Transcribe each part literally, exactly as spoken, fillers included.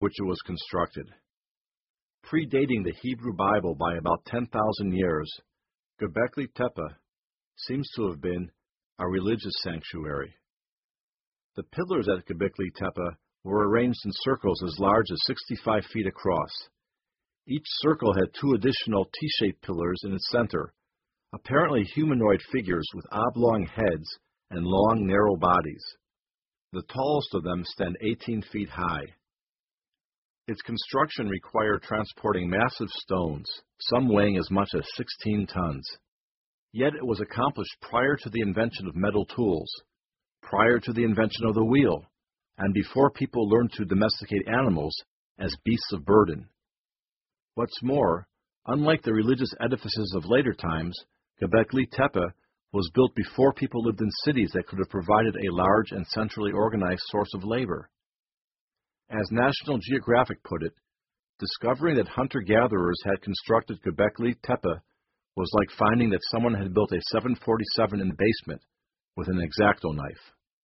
which it was constructed. Predating the Hebrew Bible by about ten thousand years, Göbekli Tepe seems to have been a religious sanctuary. The pillars at Göbekli Tepe were arranged in circles as large as sixty-five feet across. Each circle had two additional T-shaped pillars in its center, apparently humanoid figures with oblong heads and long, narrow bodies. The tallest of them stand eighteen feet high. Its construction required transporting massive stones, some weighing as much as sixteen tons. Yet it was accomplished prior to the invention of metal tools, prior to the invention of the wheel, and before people learned to domesticate animals as beasts of burden. What's more, unlike the religious edifices of later times, Göbekli Tepe was built before people lived in cities that could have provided a large and centrally organized source of labor. As National Geographic put it, discovering that hunter-gatherers had constructed Göbekli Tepe was like finding that someone had built a seven forty-seven in the basement with an X-Acto knife.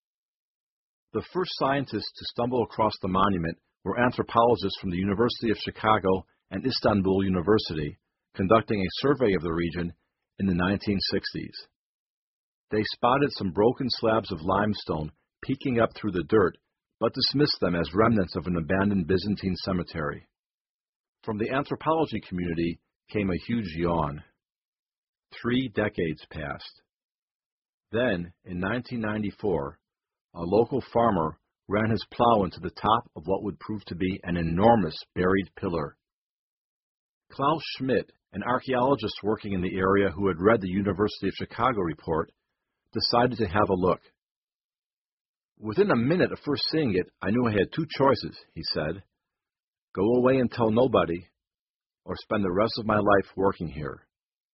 The first scientists to stumble across the monument were anthropologists from the University of Chicago and Istanbul University, conducting a survey of the region in the nineteen sixties. They spotted some broken slabs of limestone peeking up through the dirt, but dismissed them as remnants of an abandoned Byzantine cemetery. From the anthropology community came a huge yawn. Three decades passed. Then, in nineteen ninety-four, a local farmer ran his plow into the top of what would prove to be an enormous buried pillar. Klaus Schmidt, an archaeologist working in the area who had read the University of Chicago report, decided to have a look. Within a minute of first seeing it, I knew I had two choices, he said. Go away and tell nobody, or spend the rest of my life working here.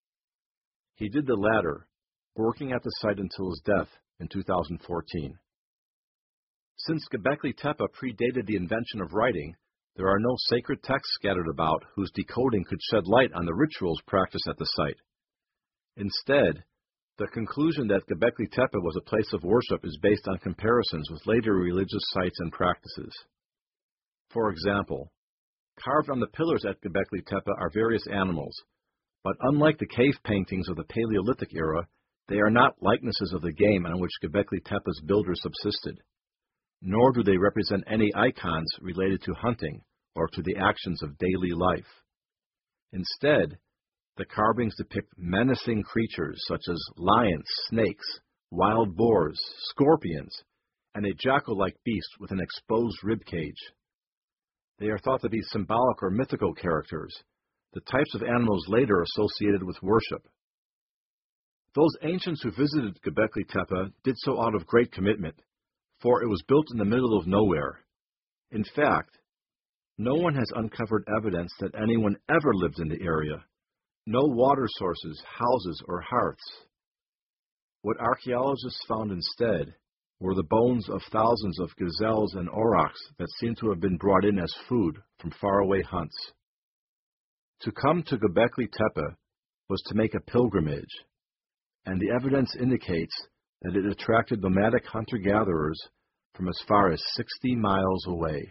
He did the latter, working at the site until his death in two thousand fourteen. Since Göbekli Tepe predated the invention of writing, there are no sacred texts scattered about whose decoding could shed light on the rituals practiced at the site. Instead, the conclusion that Göbekli Tepe was a place of worship is based on comparisons with later religious sites and practices. For example, carved on the pillars at Göbekli Tepe are various animals, but unlike the cave paintings of the Paleolithic era, they are not likenesses of the game on which Göbekli Tepe's builders subsisted, nor do they represent any icons related to hunting or to the actions of daily life. Instead, the carvings depict menacing creatures such as lions, snakes, wild boars, scorpions, and a jackal-like beast with an exposed rib cage. They are thought to be symbolic or mythical characters, the types of animals later associated with worship. Those ancients who visited Göbekli Tepe did so out of great commitment, for it was built in the middle of nowhere. In fact, no one has uncovered evidence that anyone ever lived in the area. No water sources, houses, or hearths. What archaeologists found instead were the bones of thousands of gazelles and aurochs that seem to have been brought in as food from faraway hunts. To come to Göbekli Tepe was to make a pilgrimage, and the evidence indicates that it attracted nomadic hunter-gatherers from as far as sixty miles away.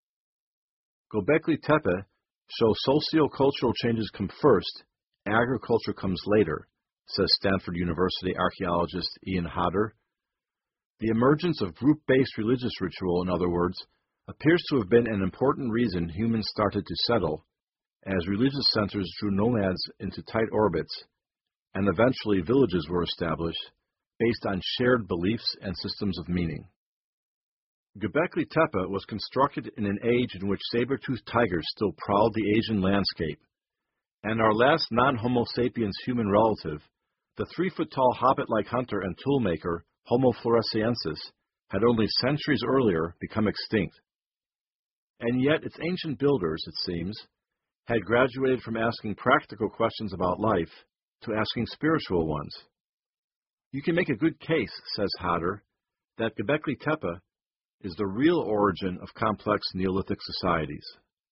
Göbekli Tepe shows socio-cultural changes come first, agriculture comes later, says Stanford University archaeologist Ian Hodder. The emergence of group-based religious ritual, in other words, appears to have been an important reason humans started to settle, as religious centers drew nomads into tight orbits, and eventually villages were established based on shared beliefs and systems of meaning. Göbekli Tepe was constructed in an age in which saber-toothed tigers still prowled the Asian landscape, and our last non-Homo sapiens human relative, the three-foot-tall hobbit-like hunter and toolmaker Homo floresiensis, had only centuries earlier become extinct. And yet its ancient builders, it seems, had graduated from asking practical questions about life to asking spiritual ones. You can make a good case, says Hodder, that Göbekli Tepe is the real origin of complex Neolithic societies.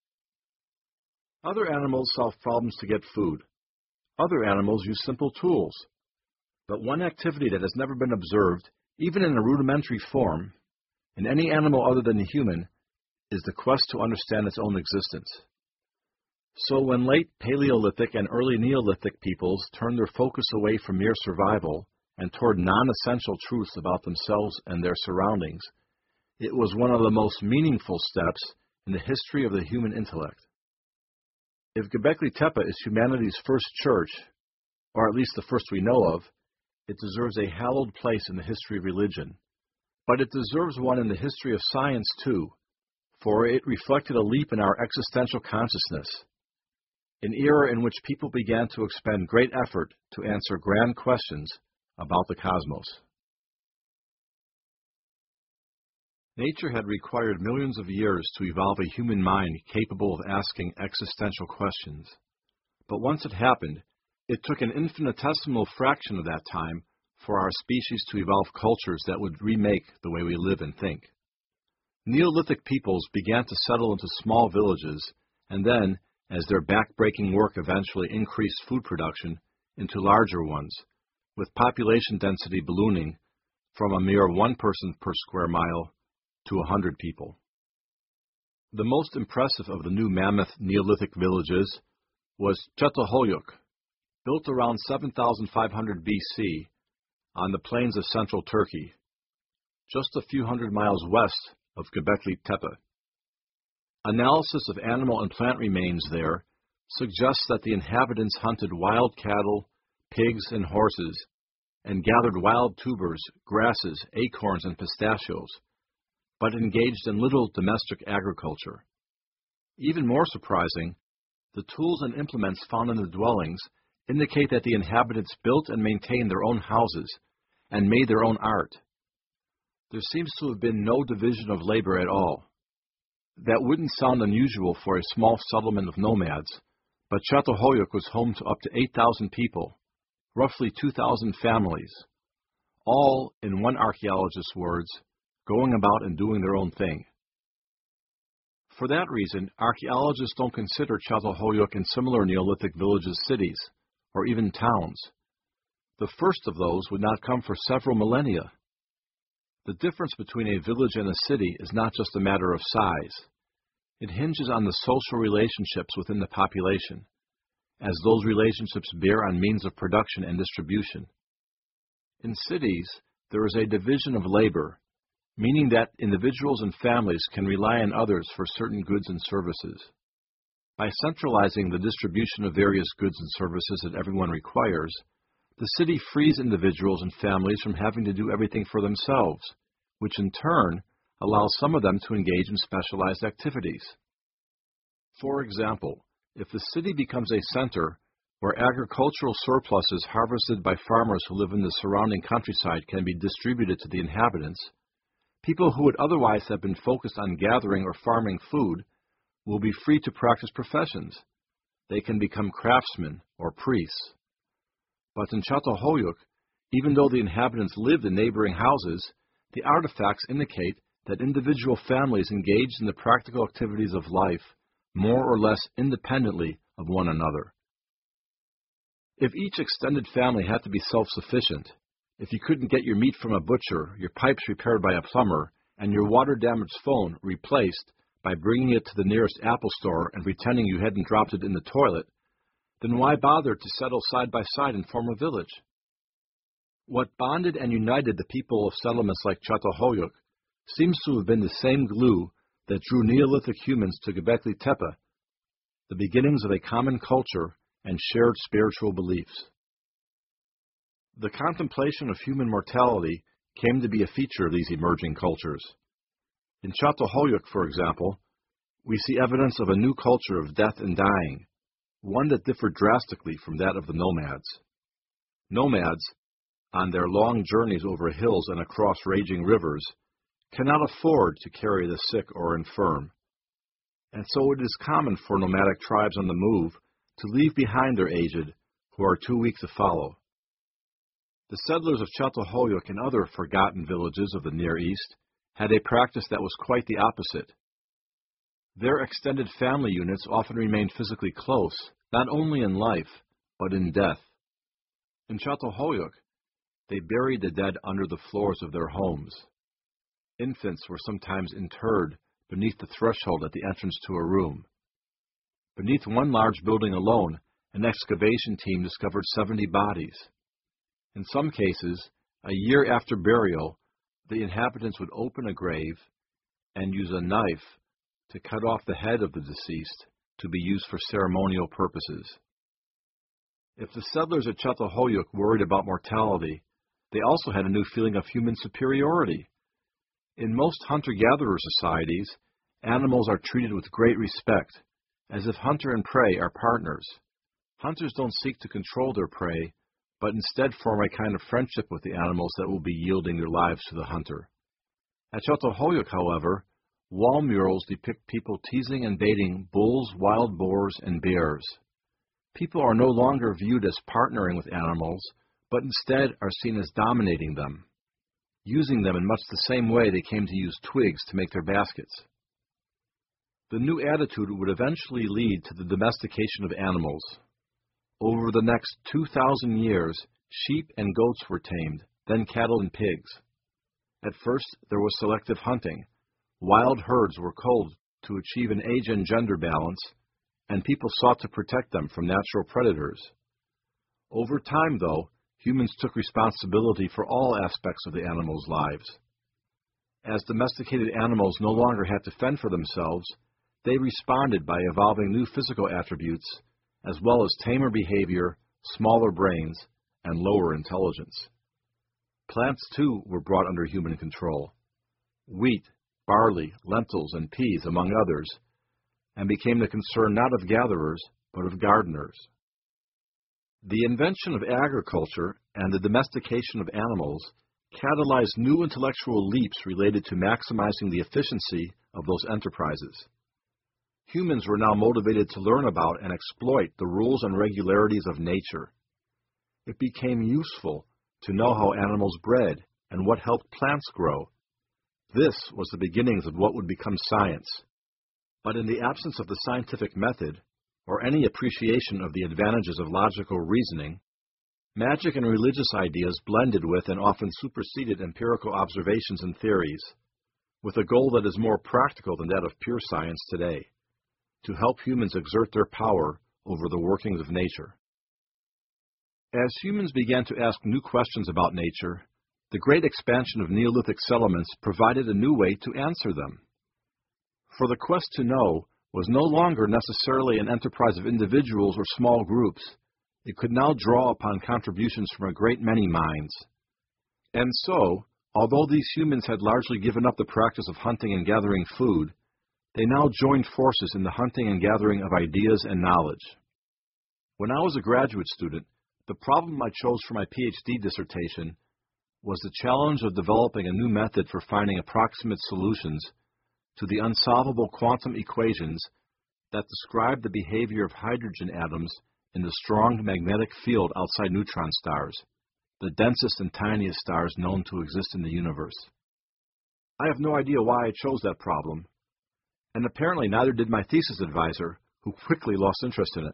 Other animals solve problems to get food. Other animals use simple tools. But one activity that has never been observed, even in a rudimentary form, in any animal other than the human, is the quest to understand its own existence. So when late Paleolithic and early Neolithic peoples turned their focus away from mere survival and toward non-essential truths about themselves and their surroundings, it was one of the most meaningful steps in the history of the human intellect. If Göbekli Tepe is humanity's first church, or at least the first we know of, it deserves a hallowed place in the history of religion. But it deserves one in the history of science too, for it reflected a leap in our existential consciousness, an era in which people began to expend great effort to answer grand questions about the cosmos. Nature had required millions of years to evolve a human mind capable of asking existential questions. But once it happened, it took an infinitesimal fraction of that time for our species to evolve cultures that would remake the way we live and think. Neolithic peoples began to settle into small villages, and then, as their back-breaking work eventually increased food production, into larger ones, with population density ballooning from a mere one person per square mile to a hundred people. The most impressive of the new mammoth Neolithic villages was Çatalhöyük, built around seven thousand five hundred B C on the plains of central Turkey, just a few hundred miles west of Göbekli Tepe. Analysis of animal and plant remains there suggests that the inhabitants hunted wild cattle, pigs, and horses, and gathered wild tubers, grasses, acorns, and pistachios, but engaged in little domestic agriculture. Even more surprising, the tools and implements found in the dwellings indicate that the inhabitants built and maintained their own houses and made their own art. There seems to have been no division of labor at all. That wouldn't sound unusual for a small settlement of nomads, but Çatalhöyük was home to up to eight thousand people, roughly two thousand families, all, in one archaeologist's words, going about and doing their own thing. For that reason, archaeologists don't consider Çatalhöyük and similar Neolithic villages cities, or even towns. The first of those would not come for several millennia. The difference between a village and a city is not just a matter of size. It hinges on the social relationships within the population, as those relationships bear on means of production and distribution. In cities, there is a division of labor, meaning that individuals and families can rely on others for certain goods and services. By centralizing the distribution of various goods and services that everyone requires, the city frees individuals and families from having to do everything for themselves, which in turn allows some of them to engage in specialized activities. For example, if the city becomes a center where agricultural surpluses harvested by farmers who live in the surrounding countryside can be distributed to the inhabitants, people who would otherwise have been focused on gathering or farming food will be free to practice professions. They can become craftsmen or priests. But in Çatalhöyük, even though the inhabitants lived in neighboring houses, the artifacts indicate that individual families engaged in the practical activities of life more or less independently of one another. If each extended family had to be self-sufficient, if you couldn't get your meat from a butcher, your pipes repaired by a plumber, and your water-damaged phone replaced by bringing it to the nearest Apple store and pretending you hadn't dropped it in the toilet, then why bother to settle side by side and form a village? What bonded and united the people of settlements like Çatalhöyük seems to have been the same glue that drew Neolithic humans to Göbekli Tepe, the beginnings of a common culture and shared spiritual beliefs. The contemplation of human mortality came to be a feature of these emerging cultures. In Çatalhöyük, for example, we see evidence of a new culture of death and dying, one that differed drastically from that of the nomads. Nomads, on their long journeys over hills and across raging rivers, cannot afford to carry the sick or infirm, and so it is common for nomadic tribes on the move to leave behind their aged who are too weak to follow. The settlers of Çatalhöyük and other forgotten villages of the Near East had a practice that was quite the opposite. Their extended family units often remained physically close, not only in life, but in death. In Çatalhöyük, they buried the dead under the floors of their homes. Infants were sometimes interred beneath the threshold at the entrance to a room. Beneath one large building alone, an excavation team discovered seventy bodies. In some cases, a year after burial, the inhabitants would open a grave and use a knife to cut off the head of the deceased to be used for ceremonial purposes. If the settlers at Çatalhöyük worried about mortality, they also had a new feeling of human superiority. In most hunter-gatherer societies, animals are treated with great respect, as if hunter and prey are partners. Hunters don't seek to control their prey, but instead form a kind of friendship with the animals that will be yielding their lives to the hunter. At Çatalhöyük, however, wall murals depict people teasing and baiting bulls, wild boars, and bears. People are no longer viewed as partnering with animals, but instead are seen as dominating them, using them in much the same way they came to use twigs to make their baskets. The new attitude would eventually lead to the domestication of animals. Over the next two thousand years, sheep and goats were tamed, then cattle and pigs. At first, there was selective hunting. Wild herds were culled to achieve an age and gender balance, and people sought to protect them from natural predators. Over time, though, humans took responsibility for all aspects of the animals' lives. As domesticated animals no longer had to fend for themselves, they responded by evolving new physical attributes, as well as tamer behavior, smaller brains, and lower intelligence. Plants, too, were brought under human control. Wheat, barley, lentils, and peas, among others, and became the concern not of gatherers, but of gardeners. The invention of agriculture and the domestication of animals catalyzed new intellectual leaps related to maximizing the efficiency of those enterprises. Humans were now motivated to learn about and exploit the rules and regularities of nature. It became useful to know how animals bred and what helped plants grow. This was the beginnings of what would become science. But in the absence of the scientific method, or any appreciation of the advantages of logical reasoning, magic and religious ideas blended with and often superseded empirical observations and theories, with a goal that is more practical than that of pure science today, to help humans exert their power over the workings of nature. As humans began to ask new questions about nature, the great expansion of Neolithic settlements provided a new way to answer them. For the quest to know was no longer necessarily an enterprise of individuals or small groups. It could now draw upon contributions from a great many minds. And so, although these humans had largely given up the practice of hunting and gathering food, they now joined forces in the hunting and gathering of ideas and knowledge. When I was a graduate student, the problem I chose for my PhD dissertation was the challenge of developing a new method for finding approximate solutions to the unsolvable quantum equations that describe the behavior of hydrogen atoms in the strong magnetic field outside neutron stars, the densest and tiniest stars known to exist in the universe. I have no idea why I chose that problem, and apparently neither did my thesis advisor, who quickly lost interest in it.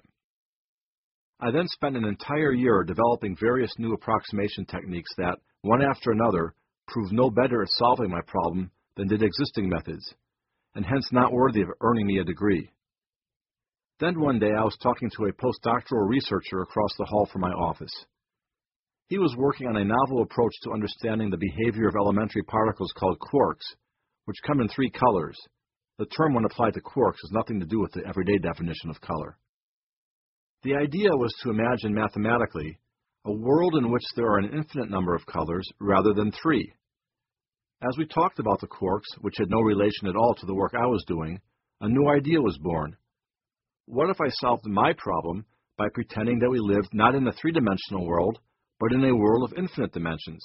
I then spent an entire year developing various new approximation techniques that, one after another, proved no better at solving my problem than did existing methods, and hence not worthy of earning me a degree. Then one day I was talking to a postdoctoral researcher across the hall from my office. He was working on a novel approach to understanding the behavior of elementary particles called quarks, which come in three colors. The term when applied to quarks has nothing to do with the everyday definition of color. The idea was to imagine mathematically a world in which there are an infinite number of colors rather than three. As we talked about the quarks, which had no relation at all to the work I was doing, a new idea was born. What if I solved my problem by pretending that we lived not in a three-dimensional world, but in a world of infinite dimensions?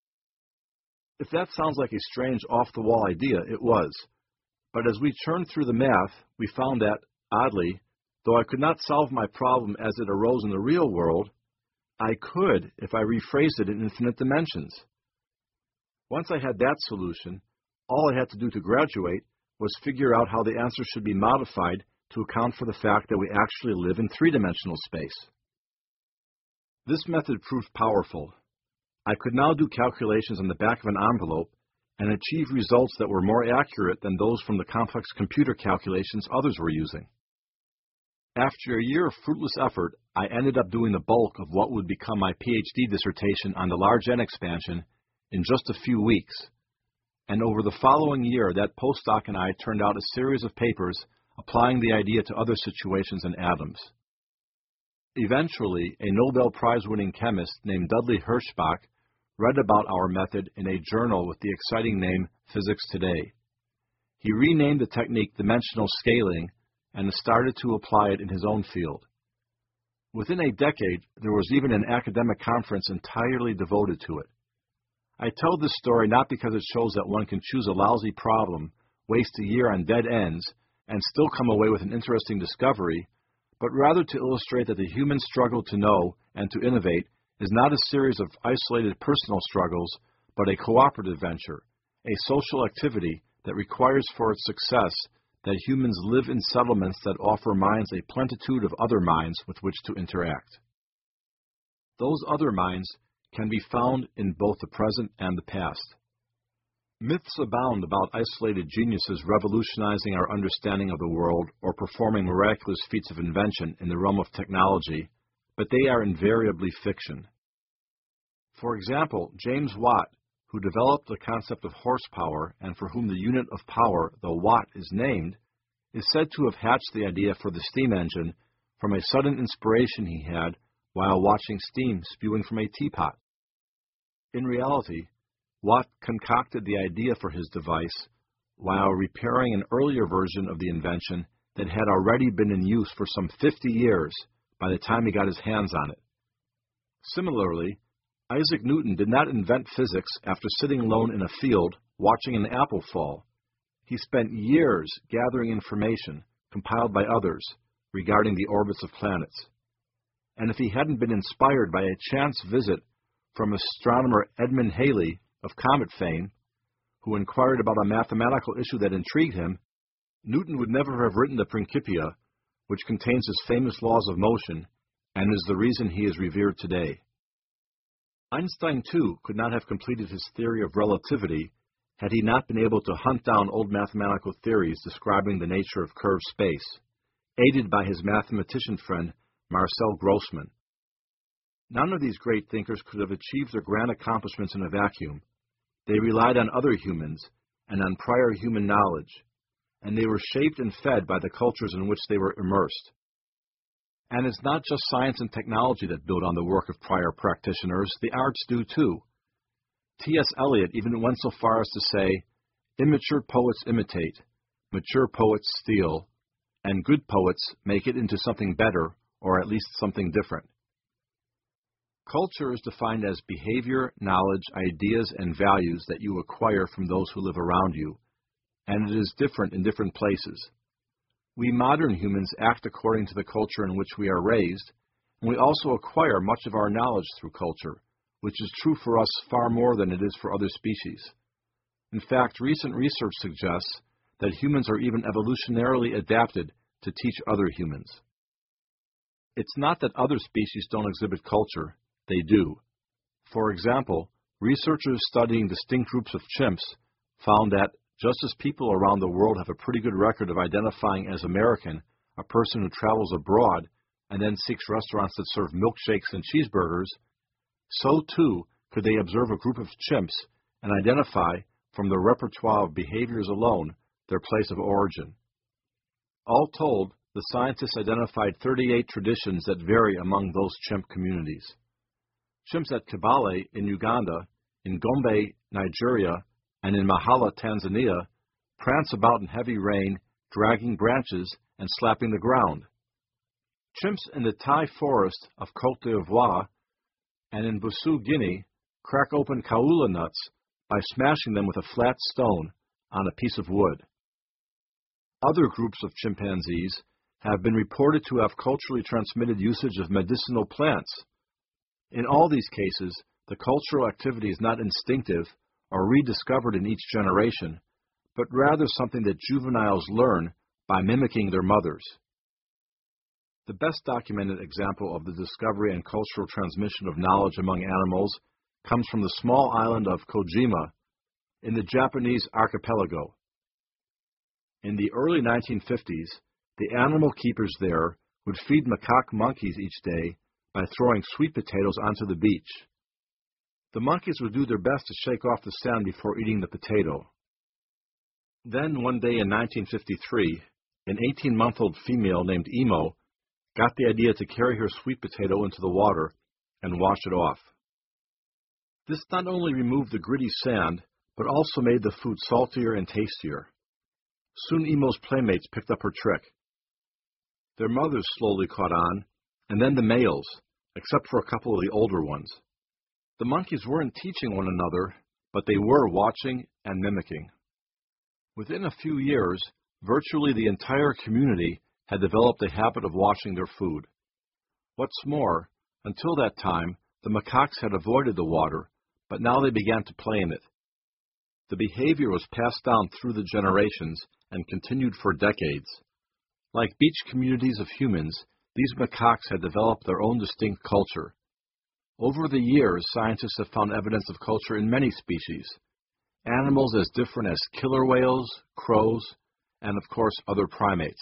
If that sounds like a strange, off-the-wall idea, it was. But as we churned through the math, we found that, oddly, though I could not solve my problem as it arose in the real world, I could if I rephrased it in infinite dimensions. Once I had that solution, all I had to do to graduate was figure out how the answer should be modified to account for the fact that we actually live in three-dimensional space. This method proved powerful. I could now do calculations on the back of an envelope and achieve results that were more accurate than those from the complex computer calculations others were using. After a year of fruitless effort, I ended up doing the bulk of what would become my PhD dissertation on the large N expansion in just a few weeks. And over the following year, that postdoc and I turned out a series of papers applying the idea to other situations in atoms. Eventually, a Nobel Prize-winning chemist named Dudley Hirschbach read about our method in a journal with the exciting name Physics Today. He renamed the technique dimensional scaling and started to apply it in his own field. Within a decade, there was even an academic conference entirely devoted to it. I tell this story not because it shows that one can choose a lousy problem, waste a year on dead ends, and still come away with an interesting discovery, but rather to illustrate that the human struggle to know and to innovate is not a series of isolated personal struggles, but a cooperative venture, a social activity that requires for its success that humans live in settlements that offer minds a plenitude of other minds with which to interact. Those other minds can be found in both the present and the past. Myths abound about isolated geniuses revolutionizing our understanding of the world or performing miraculous feats of invention in the realm of technology, but they are invariably fiction. For example, James Watt, who developed the concept of horsepower and for whom the unit of power, the watt, is named, is said to have hatched the idea for the steam engine from a sudden inspiration he had while watching steam spewing from a teapot. In reality, Watt concocted the idea for his device while repairing an earlier version of the invention that had already been in use for some fifty years by the time he got his hands on it. Similarly, Isaac Newton did not invent physics after sitting alone in a field watching an apple fall. He spent years gathering information, compiled by others, regarding the orbits of planets. And if he hadn't been inspired by a chance visit from astronomer Edmund Halley of comet fame, who inquired about a mathematical issue that intrigued him, Newton would never have written the Principia, which contains his famous laws of motion, and is the reason he is revered today. Einstein, too, could not have completed his theory of relativity had he not been able to hunt down old mathematical theories describing the nature of curved space, aided by his mathematician friend Marcel Grossmann. None of these great thinkers could have achieved their grand accomplishments in a vacuum. They relied on other humans and on prior human knowledge, and they were shaped and fed by the cultures in which they were immersed. And it's not just science and technology that build on the work of prior practitioners, the arts do too. T S Eliot even went so far as to say, "Immature poets imitate, mature poets steal, and good poets make it into something better, or at least something different." Culture is defined as behavior, knowledge, ideas, and values that you acquire from those who live around you, and it is different in different places. We modern humans act according to the culture in which we are raised, and we also acquire much of our knowledge through culture, which is true for us far more than it is for other species. In fact, recent research suggests that humans are even evolutionarily adapted to teach other humans. It's not that other species don't exhibit culture. They do. For example, researchers studying distinct groups of chimps found that just as people around the world have a pretty good record of identifying as American a person who travels abroad and then seeks restaurants that serve milkshakes and cheeseburgers, so too could they observe a group of chimps and identify, from the repertoire of behaviors alone, their place of origin. All told, the scientists identified thirty-eight traditions that vary among those chimp communities. Chimps at Kibale in Uganda, in Gombe, Nigeria, and in Mahala, Tanzania, prance about in heavy rain, dragging branches and slapping the ground. Chimps in the Thai forest of Côte d'Ivoire and in Busu, Guinea, crack open kaula nuts by smashing them with a flat stone on a piece of wood. Other groups of chimpanzees have been reported to have culturally transmitted usage of medicinal plants. In all these cases, the cultural activity is not instinctive or rediscovered in each generation, but rather something that juveniles learn by mimicking their mothers. The best documented example of the discovery and cultural transmission of knowledge among animals comes from the small island of Kojima. in the Japanese archipelago. In the early nineteen fifties, the animal keepers there would feed macaque monkeys each day by throwing sweet potatoes onto the beach. The monkeys would do their best to shake off the sand before eating the potato. Then one day in nineteen fifty-three, an eighteen-month-old female named Emo got the idea to carry her sweet potato into the water and wash it off. This not only removed the gritty sand, but also made the food saltier and tastier. Soon Emo's playmates picked up her trick. Their mothers slowly caught on, and then the males, except for a couple of the older ones. The monkeys weren't teaching one another, but they were watching and mimicking. Within a few years, virtually the entire community had developed a habit of washing their food. What's more, until that time, the macaques had avoided the water, but now they began to play in it. The behavior was passed down through the generations and continued for decades. Like beach communities of humans, these macaques had developed their own distinct culture. Over the years, scientists have found evidence of culture in many species, animals as different as killer whales, crows, and of course other primates.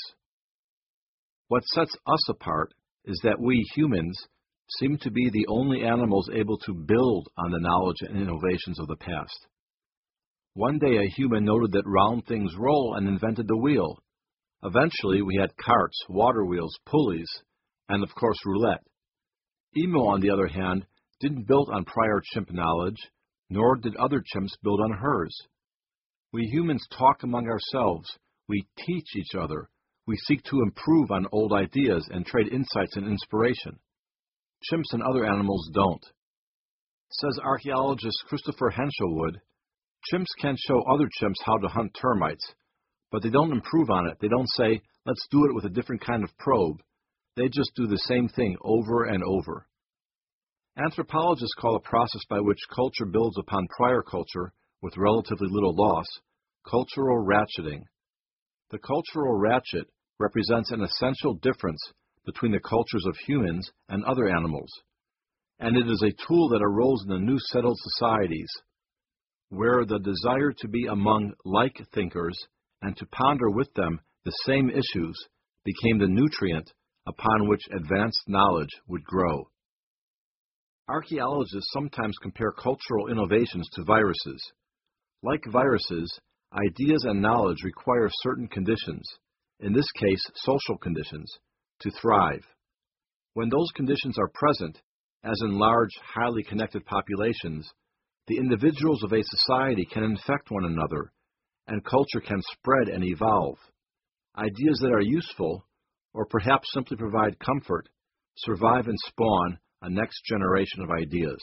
What sets us apart is that we humans seem to be the only animals able to build on the knowledge and innovations of the past. One day a human noted that round things roll and invented the wheel. Eventually we had carts, water wheels, pulleys, and of course roulette. Emo, on the other hand, didn't build on prior chimp knowledge, nor did other chimps build on hers. We humans talk among ourselves, we teach each other, we seek to improve on old ideas and trade insights and inspiration. Chimps and other animals don't. Says archaeologist Christopher Henshelwood, chimps can show other chimps how to hunt termites, but they don't improve on it. They don't say, let's do it with a different kind of probe. They just do the same thing over and over. Anthropologists call a process by which culture builds upon prior culture with relatively little loss cultural ratcheting. The cultural ratchet represents an essential difference between the cultures of humans and other animals, and it is a tool that arose in the new settled societies, where the desire to be among like thinkers and to ponder with them the same issues became the nutrient upon which advanced knowledge would grow. Archaeologists sometimes compare cultural innovations to viruses. Like viruses, ideas and knowledge require certain conditions, in this case social conditions, to thrive. When those conditions are present, as in large, highly connected populations, the individuals of a society can infect one another, and culture can spread and evolve. Ideas that are useful, or perhaps simply provide comfort, survive and spawn a next generation of ideas.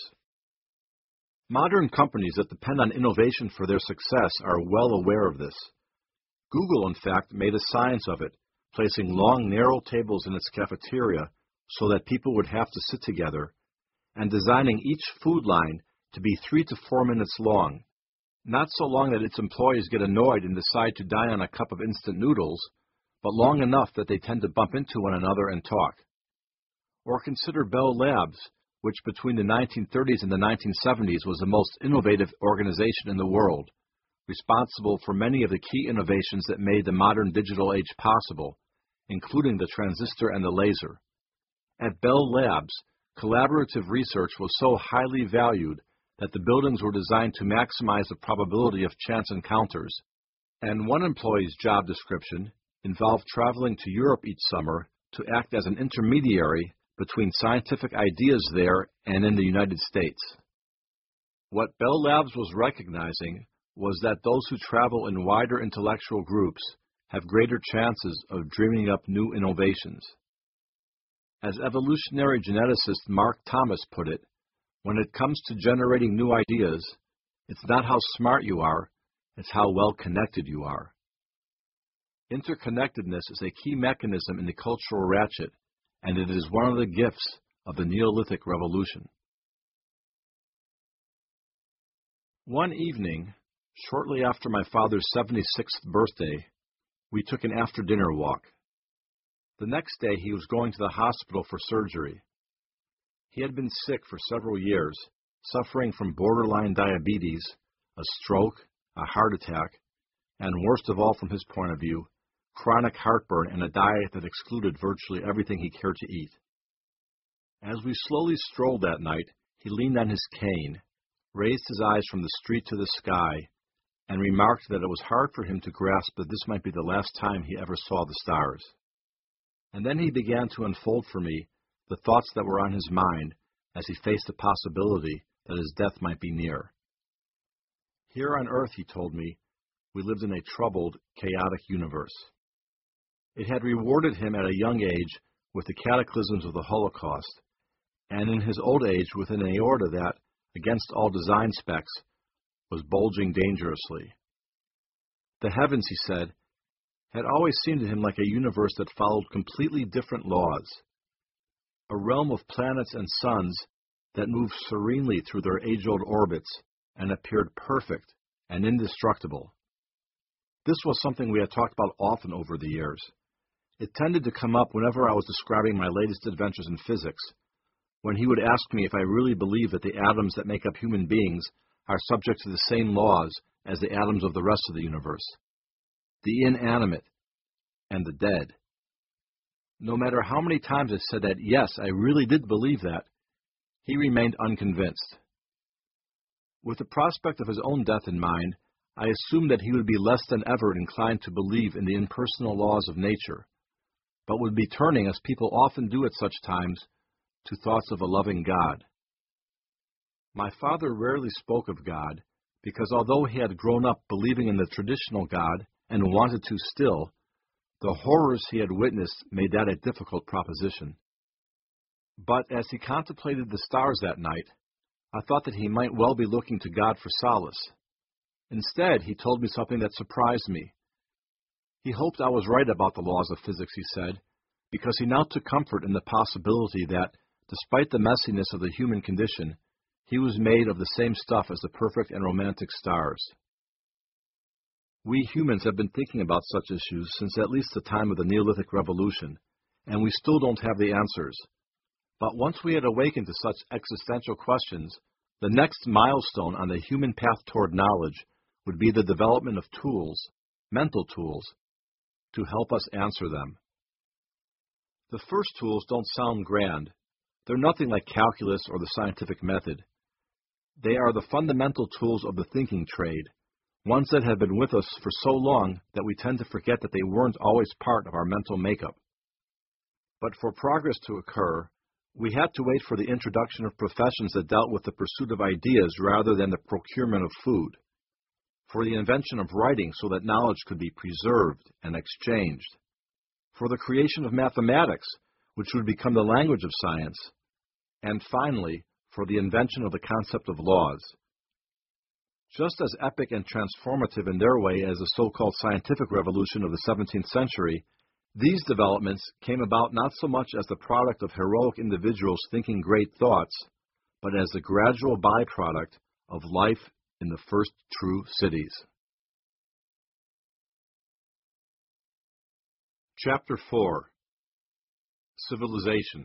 Modern companies that depend on innovation for their success are well aware of this. Google, in fact, made a science of it, placing long, narrow tables in its cafeteria so that people would have to sit together, and designing each food line to be three to four minutes long, not so long that its employees get annoyed and decide to dine on a cup of instant noodles, but long enough that they tend to bump into one another and talk. Or consider Bell Labs, which between the nineteen thirties and the nineteen seventies was the most innovative organization in the world, responsible for many of the key innovations that made the modern digital age possible, including the transistor and the laser. At Bell Labs, collaborative research was so highly valued that the buildings were designed to maximize the probability of chance encounters, and one employee's job description involved traveling to Europe each summer to act as an intermediary between scientific ideas there and in the United States. What Bell Labs was recognizing was that those who travel in wider intellectual groups have greater chances of dreaming up new innovations. As evolutionary geneticist Mark Thomas put it, when it comes to generating new ideas, it's not how smart you are, it's how well connected you are. Interconnectedness is a key mechanism in the cultural ratchet, and it is one of the gifts of the Neolithic Revolution. One evening, shortly after my father's seventy-sixth birthday, we took an after-dinner walk. The next day he was going to the hospital for surgery. He had been sick for several years, suffering from borderline diabetes, a stroke, a heart attack, and worst of all from his point of view, chronic heartburn and a diet that excluded virtually everything he cared to eat. As we slowly strolled that night, he leaned on his cane, raised his eyes from the street to the sky, and remarked that it was hard for him to grasp that this might be the last time he ever saw the stars. And then he began to unfold for me the thoughts that were on his mind as he faced the possibility that his death might be near. Here on earth, he told me, we lived in a troubled, chaotic universe. It had rewarded him at a young age with the cataclysms of the Holocaust, and in his old age with an aorta that, against all design specs, was bulging dangerously. The heavens, he said, had always seemed to him like a universe that followed completely different laws, a realm of planets and suns that moved serenely through their age-old orbits and appeared perfect and indestructible. This was something we had talked about often over the years. It tended to come up whenever I was describing my latest adventures in physics, when he would ask me if I really believed that the atoms that make up human beings are subject to the same laws as the atoms of the rest of the universe, the inanimate and the dead. No matter how many times I said that, yes, I really did believe that, he remained unconvinced. With the prospect of his own death in mind, I assumed that he would be less than ever inclined to believe in the impersonal laws of nature, but would be turning, as people often do at such times, to thoughts of a loving God. My father rarely spoke of God, because although he had grown up believing in the traditional God and wanted to still, the horrors he had witnessed made that a difficult proposition. But as he contemplated the stars that night, I thought that he might well be looking to God for solace. Instead, he told me something that surprised me. He hoped I was right about the laws of physics, he said, because he now took comfort in the possibility that, despite the messiness of the human condition, he was made of the same stuff as the perfect and romantic stars. We humans have been thinking about such issues since at least the time of the Neolithic Revolution, and we still don't have the answers. But once we had awakened to such existential questions, the next milestone on the human path toward knowledge would be the development of tools, mental tools, to help us answer them. The first tools don't sound grand. They're nothing like calculus or the scientific method. They are the fundamental tools of the thinking trade, ones that have been with us for so long that we tend to forget that they weren't always part of our mental makeup. But for progress to occur, we had to wait for the introduction of professions that dealt with the pursuit of ideas rather than the procurement of food, for the invention of writing so that knowledge could be preserved and exchanged, for the creation of mathematics, which would become the language of science, and finally, for the invention of the concept of laws. Just as epic and transformative in their way as the so-called scientific revolution of the seventeenth century, these developments came about not so much as the product of heroic individuals thinking great thoughts, but as the gradual byproduct of life in the first true cities. Chapter four. Civilization.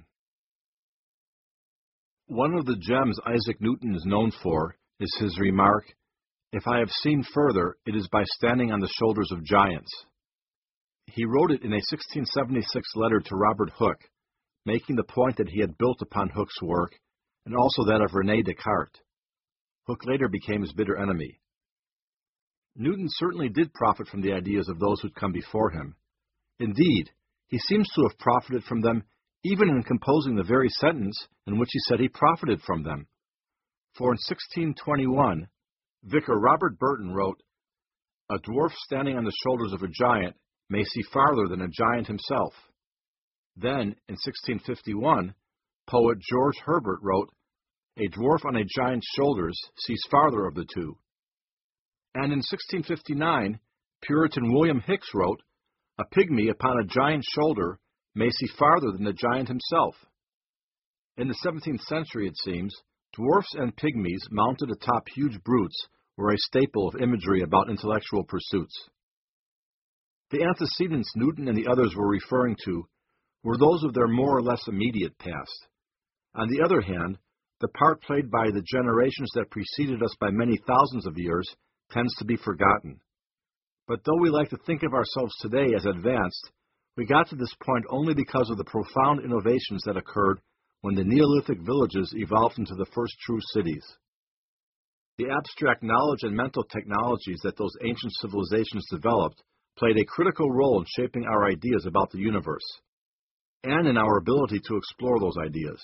One of the gems Isaac Newton is known for is his remark, "If I have seen further, it is by standing on the shoulders of giants." He wrote it in a sixteen seventy-six letter to Robert Hooke, making the point that he had built upon Hooke's work, and also that of René Descartes. Hooke later became his bitter enemy. Newton certainly did profit from the ideas of those who'd come before him. Indeed, he seems to have profited from them even in composing the very sentence in which he said he profited from them. For in sixteen twenty-one, Vicar Robert Burton wrote, "A dwarf standing on the shoulders of a giant may see farther than a giant himself." Then, in sixteen fifty-one, poet George Herbert wrote, "A dwarf on a giant's shoulders sees farther of the two." And in sixteen fifty-nine, Puritan William Hicks wrote, "A pygmy upon a giant's shoulder may see farther than the giant himself." In the seventeenth century, it seems, dwarfs and pygmies mounted atop huge brutes were a staple of imagery about intellectual pursuits. The antecedents Newton and the others were referring to were those of their more or less immediate past. On the other hand, the part played by the generations that preceded us by many thousands of years tends to be forgotten. But though we like to think of ourselves today as advanced, we got to this point only because of the profound innovations that occurred when the Neolithic villages evolved into the first true cities. The abstract knowledge and mental technologies that those ancient civilizations developed played a critical role in shaping our ideas about the universe, and in our ability to explore those ideas.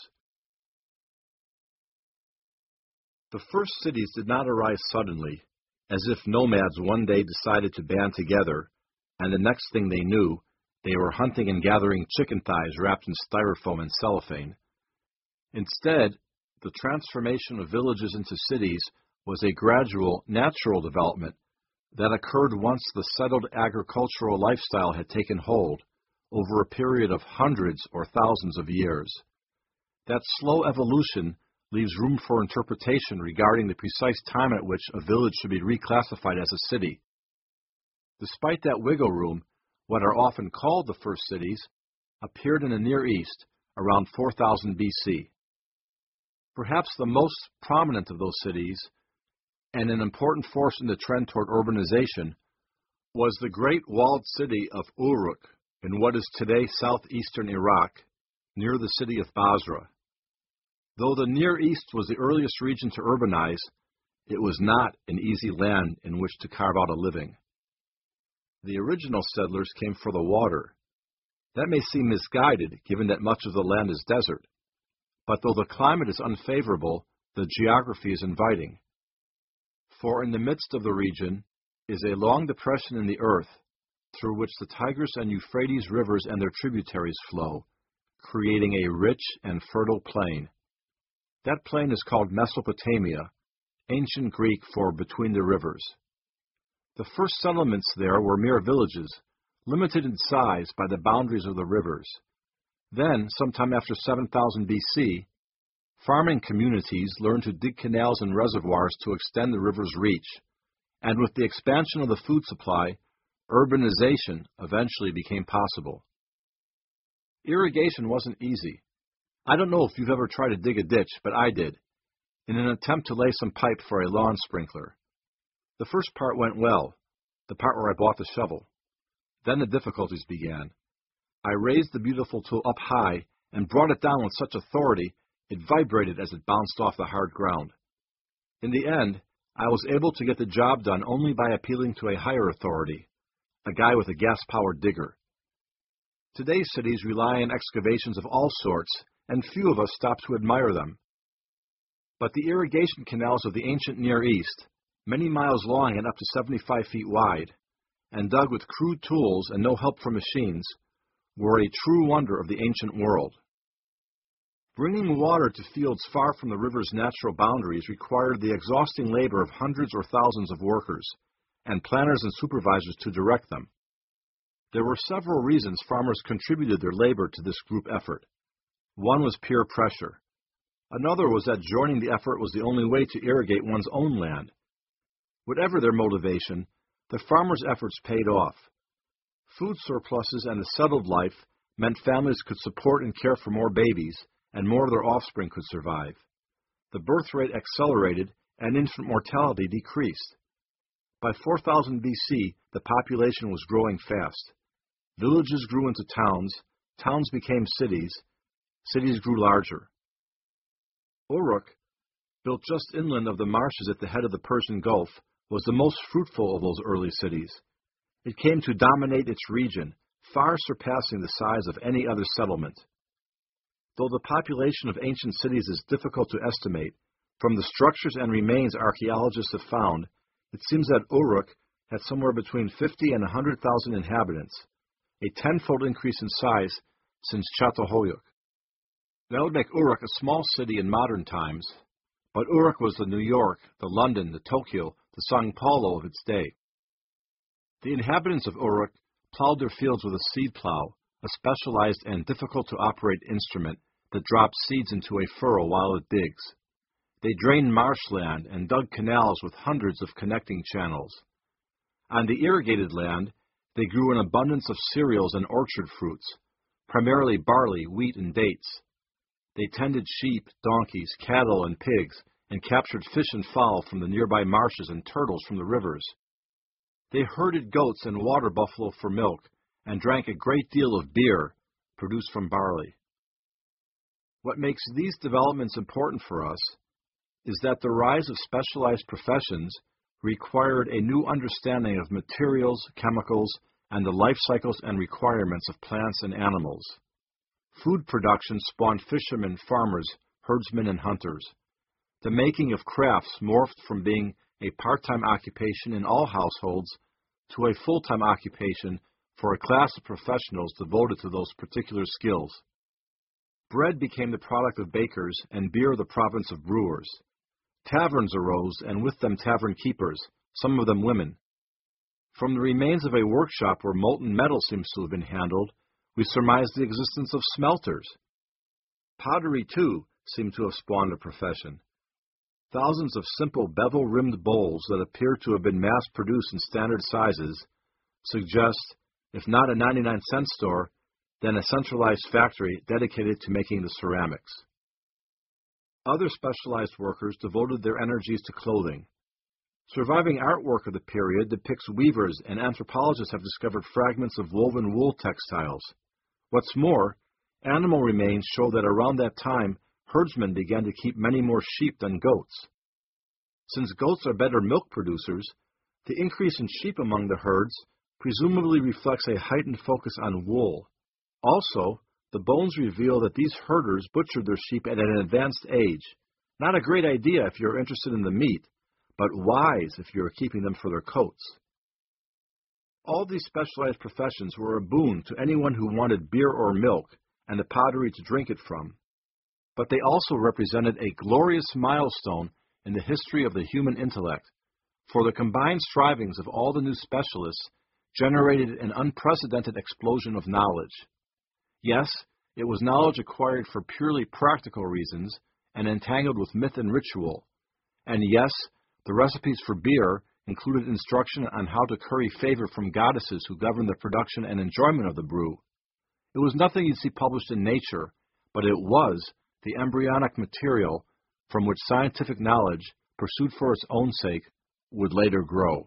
The first cities did not arise suddenly, as if nomads one day decided to band together, and the next thing they knew, they were hunting and gathering chicken thighs wrapped in styrofoam and cellophane. Instead, the transformation of villages into cities was a gradual, natural development that occurred once the settled agricultural lifestyle had taken hold over a period of hundreds or thousands of years. That slow evolution leaves room for interpretation regarding the precise time at which a village should be reclassified as a city. Despite that wiggle room, what are often called the first cities appeared in the Near East around four thousand B C. Perhaps the most prominent of those cities, and an important force in the trend toward urbanization, was the great walled city of Uruk in what is today southeastern Iraq, near the city of Basra. Though the Near East was the earliest region to urbanize, it was not an easy land in which to carve out a living. The original settlers came for the water. That may seem misguided, given that much of the land is desert. But though the climate is unfavorable, the geography is inviting. For in the midst of the region is a long depression in the earth, through which the Tigris and Euphrates rivers and their tributaries flow, creating a rich and fertile plain. That plain is called Mesopotamia, ancient Greek for between the rivers. The first settlements there were mere villages, limited in size by the boundaries of the rivers. Then, sometime after seven thousand B C, farming communities learned to dig canals and reservoirs to extend the river's reach, and with the expansion of the food supply, urbanization eventually became possible. Irrigation wasn't easy. I don't know if you've ever tried to dig a ditch, but I did, in an attempt to lay some pipe for a lawn sprinkler. The first part went well, the part where I bought the shovel. Then the difficulties began. I raised the beautiful tool up high and brought it down with such authority it vibrated as it bounced off the hard ground. In the end, I was able to get the job done only by appealing to a higher authority, a guy with a gas-powered digger. Today's cities rely on excavations of all sorts, and few of us stop to admire them. But the irrigation canals of the ancient Near East, many miles long and up to seventy-five feet wide, and dug with crude tools and no help from machines, were a true wonder of the ancient world. Bringing water to fields far from the river's natural boundaries required the exhausting labor of hundreds or thousands of workers, and planners and supervisors to direct them. There were several reasons farmers contributed their labor to this group effort. One was peer pressure. Another was that joining the effort was the only way to irrigate one's own land. Whatever their motivation, the farmers' efforts paid off. Food surpluses and a settled life meant families could support and care for more babies, and more of their offspring could survive. The birth rate accelerated, and infant mortality decreased. By four thousand B C, the population was growing fast. Villages grew into towns, towns became cities, cities grew larger. Uruk, built just inland of the marshes at the head of the Persian Gulf, was the most fruitful of those early cities. It came to dominate its region, far surpassing the size of any other settlement. Though the population of ancient cities is difficult to estimate, from the structures and remains archaeologists have found, it seems that Uruk had somewhere between fifty and one hundred thousand inhabitants, a tenfold increase in size since Çatalhöyük. That would make Uruk a small city in modern times, but Uruk was the New York, the London, the Tokyo, the São Paulo of its day. The inhabitants of Uruk plowed their fields with a seed plow, a specialized and difficult-to-operate instrument that drops seeds into a furrow while it digs. They drained marshland and dug canals with hundreds of connecting channels. On the irrigated land, they grew an abundance of cereals and orchard fruits, primarily barley, wheat, and dates. They tended sheep, donkeys, cattle, and pigs, and captured fish and fowl from the nearby marshes and turtles from the rivers. They herded goats and water buffalo for milk, and drank a great deal of beer produced from barley. What makes these developments important for us is that the rise of specialized professions required a new understanding of materials, chemicals, and the life cycles and requirements of plants and animals. Food production spawned fishermen, farmers, herdsmen, and hunters. The making of crafts morphed from being a part-time occupation in all households to a full-time occupation for a class of professionals devoted to those particular skills. Bread became the product of bakers and beer the province of brewers. Taverns arose, and with them tavern keepers, some of them women. From the remains of a workshop where molten metal seems to have been handled, we surmise the existence of smelters. Pottery, too, seemed to have spawned a profession. Thousands of simple bevel-rimmed bowls that appear to have been mass-produced in standard sizes suggest, if not a ninety-nine cent store, then a centralized factory dedicated to making the ceramics. Other specialized workers devoted their energies to clothing. Surviving artwork of the period depicts weavers, and anthropologists have discovered fragments of woven wool textiles. What's more, animal remains show that around that time, herdsmen began to keep many more sheep than goats. Since goats are better milk producers, the increase in sheep among the herds presumably reflects a heightened focus on wool. Also, the bones reveal that these herders butchered their sheep at an advanced age. Not a great idea if you're interested in the meat, but wise if you're keeping them for their coats. All these specialized professions were a boon to anyone who wanted beer or milk and the pottery to drink it from. But they also represented a glorious milestone in the history of the human intellect, for the combined strivings of all the new specialists generated an unprecedented explosion of knowledge. Yes, it was knowledge acquired for purely practical reasons and entangled with myth and ritual. And yes, the recipes for beer included instruction on how to curry favor from goddesses who governed the production and enjoyment of the brew. It was nothing you'd see published in Nature, but it was the embryonic material from which scientific knowledge, pursued for its own sake, would later grow.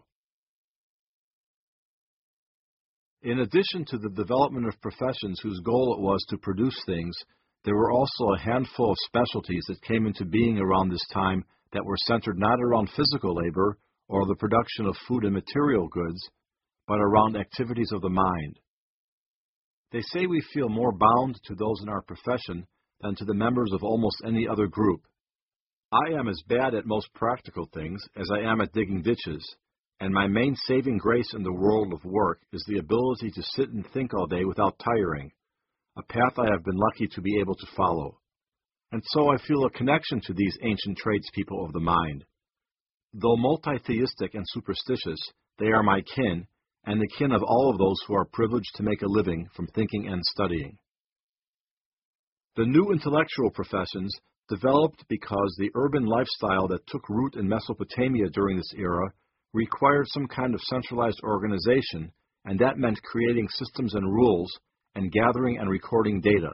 In addition to the development of professions whose goal it was to produce things, there were also a handful of specialties that came into being around this time that were centered not around physical labor or the production of food and material goods, but around activities of the mind. They say we feel more bound to those in our profession than to the members of almost any other group. I am as bad at most practical things as I am at digging ditches, and my main saving grace in the world of work is the ability to sit and think all day without tiring, a path I have been lucky to be able to follow. And so I feel a connection to these ancient tradespeople of the mind. Though multi-theistic and superstitious, they are my kin, and the kin of all of those who are privileged to make a living from thinking and studying. The new intellectual professions developed because the urban lifestyle that took root in Mesopotamia during this era required some kind of centralized organization, and that meant creating systems and rules and gathering and recording data.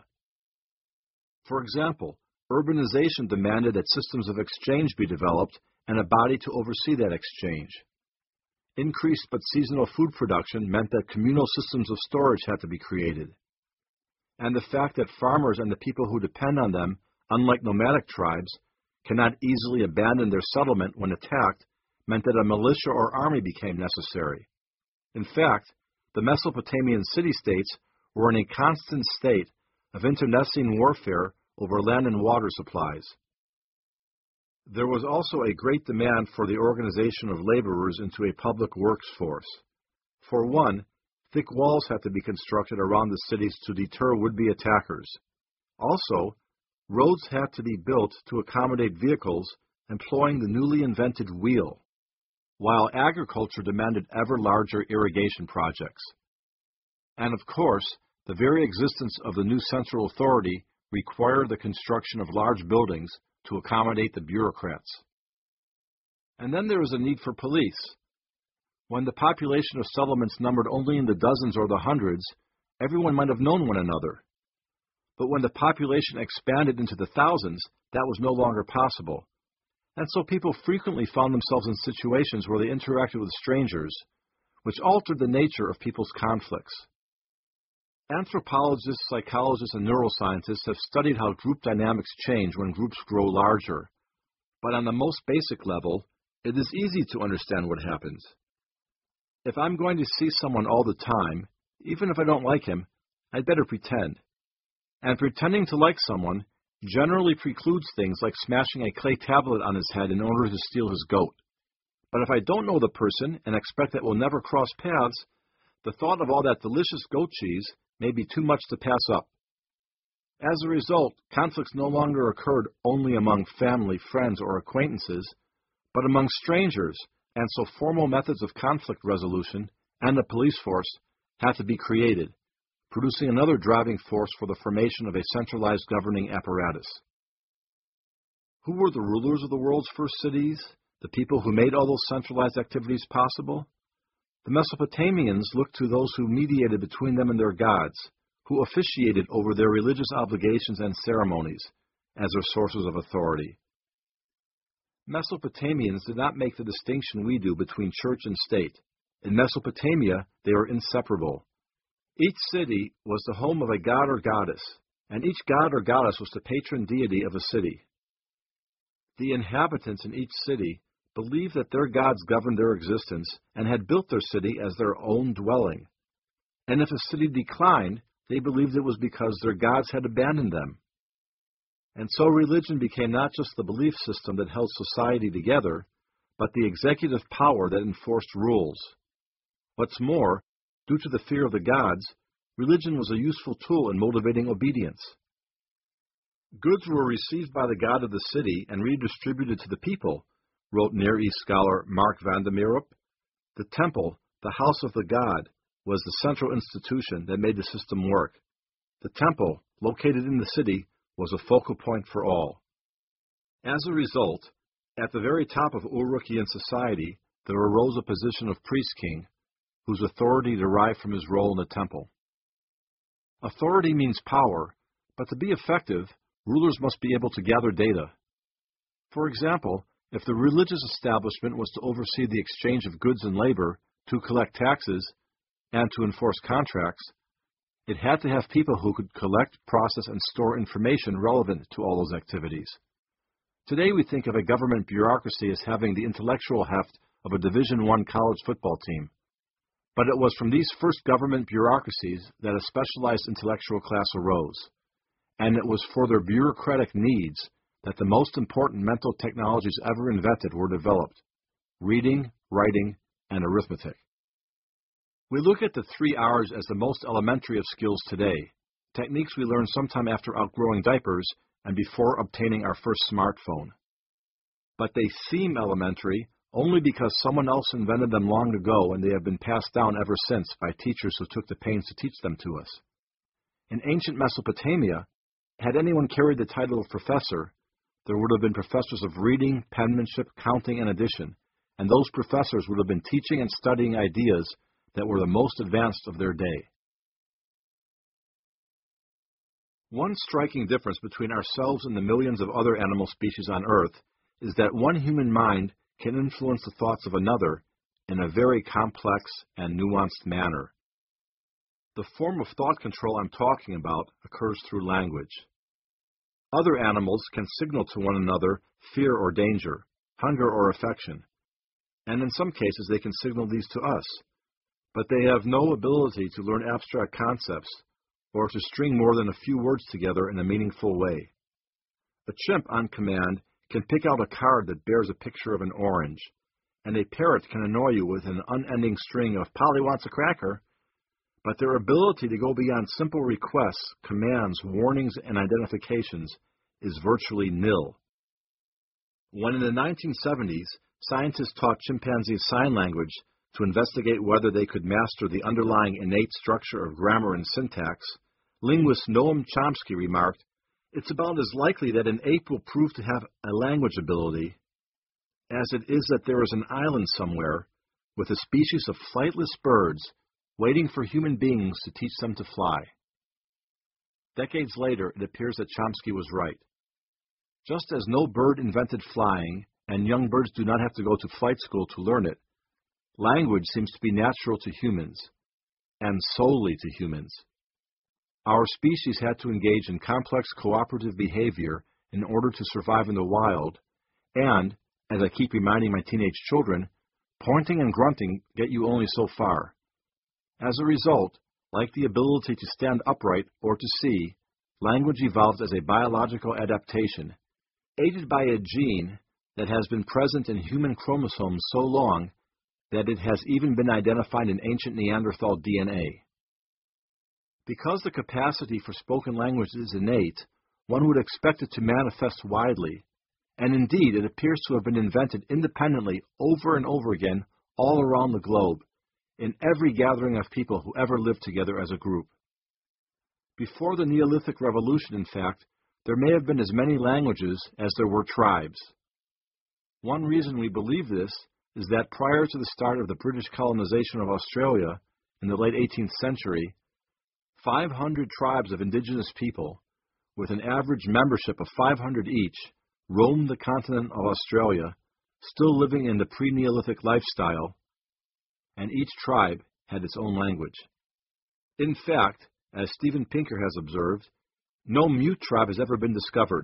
For example, urbanization demanded that systems of exchange be developed and a body to oversee that exchange. Increased but seasonal food production meant that communal systems of storage had to be created. And the fact that farmers and the people who depend on them, unlike nomadic tribes, cannot easily abandon their settlement when attacked meant that a militia or army became necessary. In fact, the Mesopotamian city-states were in a constant state of internecine warfare over land and water supplies. There was also a great demand for the organization of laborers into a public works force. For one, thick walls had to be constructed around the cities to deter would-be attackers. Also, roads had to be built to accommodate vehicles employing the newly invented wheel, while agriculture demanded ever larger irrigation projects. And of course, the very existence of the new central authority required the construction of large buildings to accommodate the bureaucrats. And then there was a need for police. When the population of settlements numbered only in the dozens or the hundreds, everyone might have known one another. But when the population expanded into the thousands, that was no longer possible. and so people frequently found themselves in situations where they interacted with strangers, which altered the nature of people's conflicts. Anthropologists, psychologists, and neuroscientists have studied how group dynamics change when groups grow larger. But on the most basic level, it is easy to understand what happens. If I'm going to see someone all the time, even if I don't like him, I'd better pretend. And pretending to like someone generally precludes things like smashing a clay tablet on his head in order to steal his goat. But if I don't know the person and expect that we'll never cross paths, the thought of all that delicious goat cheese may be too much to pass up. As a result, conflicts no longer occurred only among family, friends, or acquaintances, but among strangers, and so formal methods of conflict resolution and the police force had to be created, producing another driving force for the formation of a centralized governing apparatus. Who were the rulers of the world's first cities, the people who made all those centralized activities possible? The Mesopotamians looked to those who mediated between them and their gods, who officiated over their religious obligations and ceremonies as their sources of authority. Mesopotamians did not make the distinction we do between church and state. In Mesopotamia, they were inseparable. Each city was the home of a god or goddess, and each god or goddess was the patron deity of a city. The inhabitants in each city believed that their gods governed their existence and had built their city as their own dwelling. And if a city declined, they believed it was because their gods had abandoned them. And so religion became not just the belief system that held society together, but the executive power that enforced rules. What's more, due to the fear of the gods, religion was a useful tool in motivating obedience. Goods were received by the god of the city and redistributed to the people, wrote Near East scholar Mark van der Meerup. The temple, the house of the god, was the central institution that made the system work. The temple, located in the city, was a focal point for all. As a result, at the very top of Uruk-ian society, there arose a position of priest-king, whose authority derived from his role in the temple. Authority means power, but to be effective, rulers must be able to gather data. For example, if the religious establishment was to oversee the exchange of goods and labor, to collect taxes, and to enforce contracts, it had to have people who could collect, process, and store information relevant to all those activities. Today we think of a government bureaucracy as having the intellectual heft of a Division One college football team. But it was from these first government bureaucracies that a specialized intellectual class arose, and it was for their bureaucratic needs that the most important mental technologies ever invented were developed: reading, writing, and arithmetic. We look at the three R's as the most elementary of skills today, techniques we learn sometime after outgrowing diapers and before obtaining our first smartphone. But they seem elementary only because someone else invented them long ago, and they have been passed down ever since by teachers who took the pains to teach them to us. In ancient Mesopotamia, had anyone carried the title of professor, there would have been professors of reading, penmanship, counting, and addition, and those professors would have been teaching and studying ideas that were the most advanced of their day. One striking difference between ourselves and the millions of other animal species on Earth is that one human mind can influence the thoughts of another in a very complex and nuanced manner. The form of thought control I'm talking about occurs through language. Other animals can signal to one another fear or danger, hunger or affection, and in some cases they can signal these to us, but they have no ability to learn abstract concepts or to string more than a few words together in a meaningful way. A chimp on command can pick out a card that bears a picture of an orange, and a parrot can annoy you with an unending string of "Polly wants a cracker," but their ability to go beyond simple requests, commands, warnings, and identifications is virtually nil. When in the nineteen seventies, scientists taught chimpanzees sign language to investigate whether they could master the underlying innate structure of grammar and syntax, linguist Noam Chomsky remarked, "It's about as likely that an ape will prove to have a language ability as it is that there is an island somewhere with a species of flightless birds waiting for human beings to teach them to fly." Decades later, it appears that Chomsky was right. Just as no bird invented flying and young birds do not have to go to flight school to learn it. Language seems to be natural to humans, and solely to humans. Our species had to engage in complex cooperative behavior in order to survive in the wild, and, as I keep reminding my teenage children, pointing and grunting get you only so far. As a result, like the ability to stand upright or to see, language evolved as a biological adaptation, aided by a gene that has been present in human chromosomes so long that it has even been identified in ancient Neanderthal D N A. Because the capacity for spoken language is innate, one would expect it to manifest widely, and indeed it appears to have been invented independently over and over again all around the globe, in every gathering of people who ever lived together as a group. Before the Neolithic Revolution, in fact, there may have been as many languages as there were tribes. One reason we believe this is that prior to the start of the British colonization of Australia in the late eighteenth century, five hundred tribes of indigenous people, with an average membership of five hundred each, roamed the continent of Australia, still living in the pre-Neolithic lifestyle, and each tribe had its own language. In fact, as Steven Pinker has observed, no mute tribe has ever been discovered,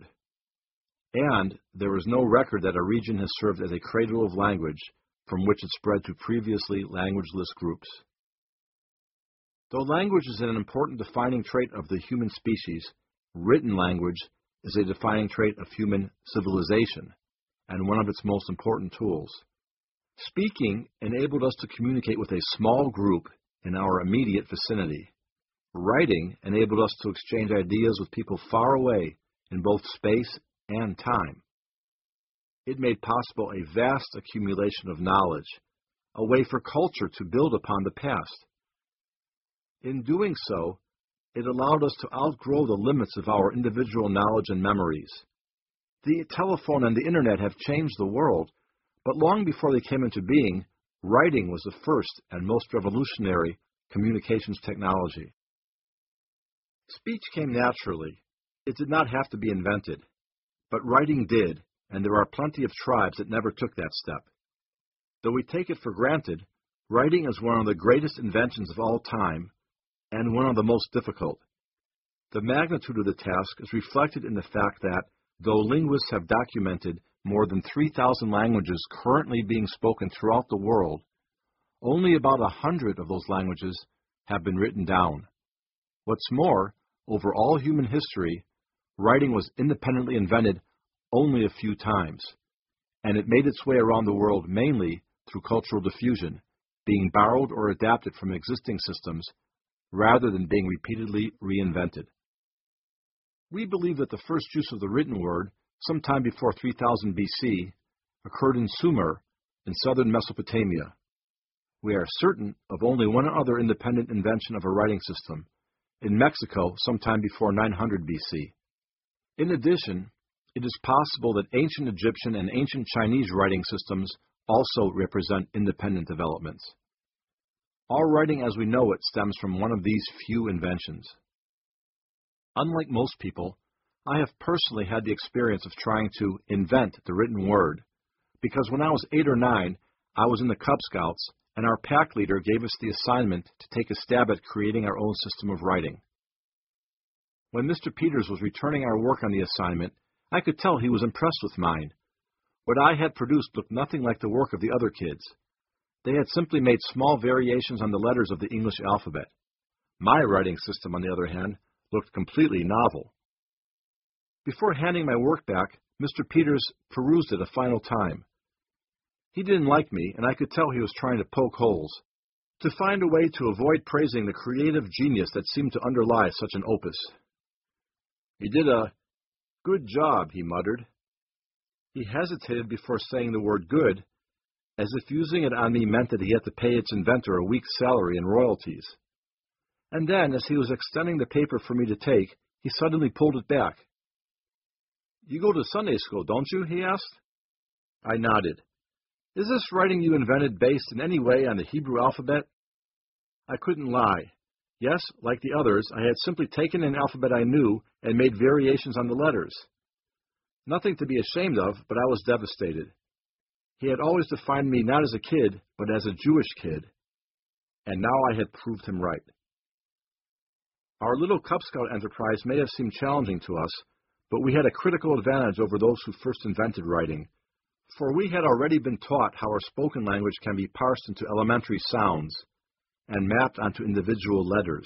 and there is no record that a region has served as a cradle of language from which it spread to previously languageless groups. Though language is an important defining trait of the human species, written language is a defining trait of human civilization, and one of its most important tools. Speaking enabled us to communicate with a small group in our immediate vicinity. Writing enabled us to exchange ideas with people far away in both space and time. It made possible a vast accumulation of knowledge, a way for culture to build upon the past. In doing so, it allowed us to outgrow the limits of our individual knowledge and memories. The telephone and the internet have changed the world, but long before they came into being, writing was the first and most revolutionary communications technology. Speech came naturally. It did not have to be invented. But writing did, and there are plenty of tribes that never took that step. Though we take it for granted, writing is one of the greatest inventions of all time, and one of the most difficult. The magnitude of the task is reflected in the fact that, though linguists have documented more than three thousand languages currently being spoken throughout the world, only about a hundred of those languages have been written down. What's more, over all human history, writing was independently invented only a few times, and it made its way around the world mainly through cultural diffusion, being borrowed or adapted from existing systems rather than being repeatedly reinvented. We believe that the first use of the written word, sometime before three thousand B C, occurred in Sumer in southern Mesopotamia. We are certain of only one other independent invention of a writing system, in Mexico sometime before nine hundred B C. In addition, it is possible that ancient Egyptian and ancient Chinese writing systems also represent independent developments. Our writing as we know it stems from one of these few inventions. Unlike most people, I have personally had the experience of trying to invent the written word, because when I was eight or nine, I was in the Cub Scouts, and our pack leader gave us the assignment to take a stab at creating our own system of writing. When Mister Peters was returning our work on the assignment, I could tell he was impressed with mine. What I had produced looked nothing like the work of the other kids. They had simply made small variations on the letters of the English alphabet. My writing system, on the other hand, looked completely novel. Before handing my work back, Mister Peters perused it a final time. He didn't like me, and I could tell he was trying to poke holes, to find a way to avoid praising the creative genius that seemed to underlie such an opus. "You did a good job," he muttered. He hesitated before saying the word good, as if using it on me meant that he had to pay its inventor a week's salary in royalties. And then, as he was extending the paper for me to take, he suddenly pulled it back. "You go to Sunday school, don't you?" he asked. I nodded. "Is this writing you invented based in any way on the Hebrew alphabet?" I couldn't lie. Yes, like the others, I had simply taken an alphabet I knew and made variations on the letters. Nothing to be ashamed of, but I was devastated. He had always defined me not as a kid, but as a Jewish kid, and now I had proved him right. Our little Cub Scout enterprise may have seemed challenging to us, but we had a critical advantage over those who first invented writing, for we had already been taught how our spoken language can be parsed into elementary sounds and mapped onto individual letters.